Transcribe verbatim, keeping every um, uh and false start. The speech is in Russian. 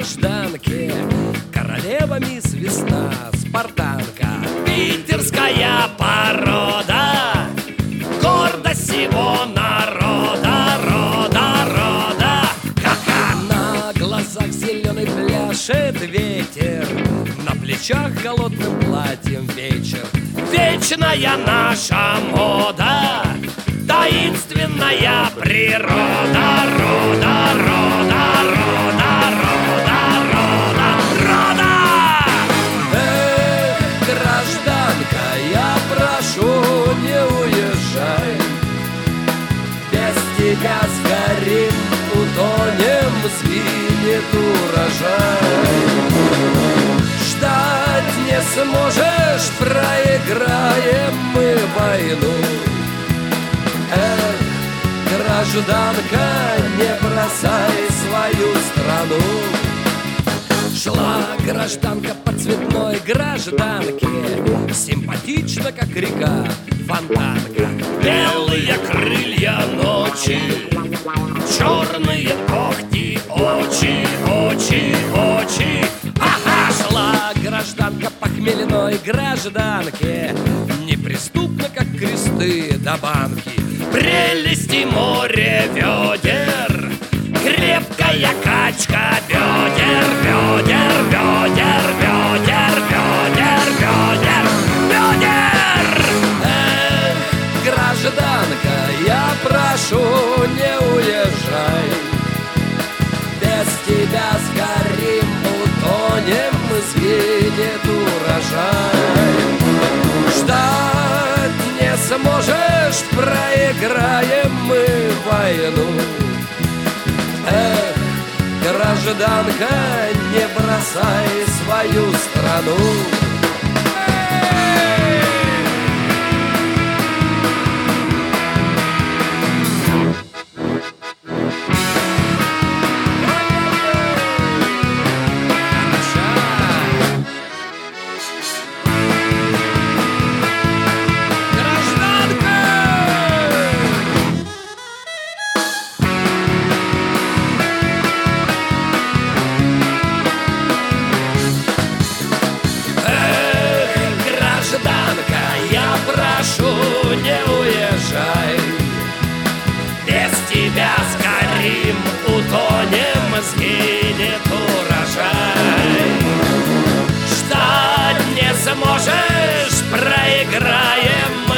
гражданке, королева мисс Весна, спартанка, питерская порода, гордость всего народа, рода, рода. Ха-ха! На глазах зеленый пляшет ветер, на плечах холодным платьем вечер. Вечная наша мода, таинственная природа, рода, рода, рода, рода, рода, рода. Эх, гражданка, я прошу, не уезжай, без тебя сгорим, утонем, сгинет урожай. Ждать не сможешь, проиграем мы войну. Эх, гражданка, не бросай свою страну. Шла гражданка по цветной гражданке, симпатично, как река фонтанка. Белые крылья ночи, черные когти, очи, очи, очи. Ага! Шла гражданка по хмельной гражданке, неприступно, как кресты до банки. Прелести море ведер, крепкая качка бедер, бедер, бедер, бедер, бедер, бедер, бедер. Эх, гражданка, я прошу, не уезжай, без тебя сгорим, утонем, сгинет урожай. Ждать не сможешь, проиграем мы войну. Эх, гражданка, не бросай свою страну. Прошу, не уезжай, без тебя сгорим, утонем, сгинет урожай. Ждать не сможешь, проиграем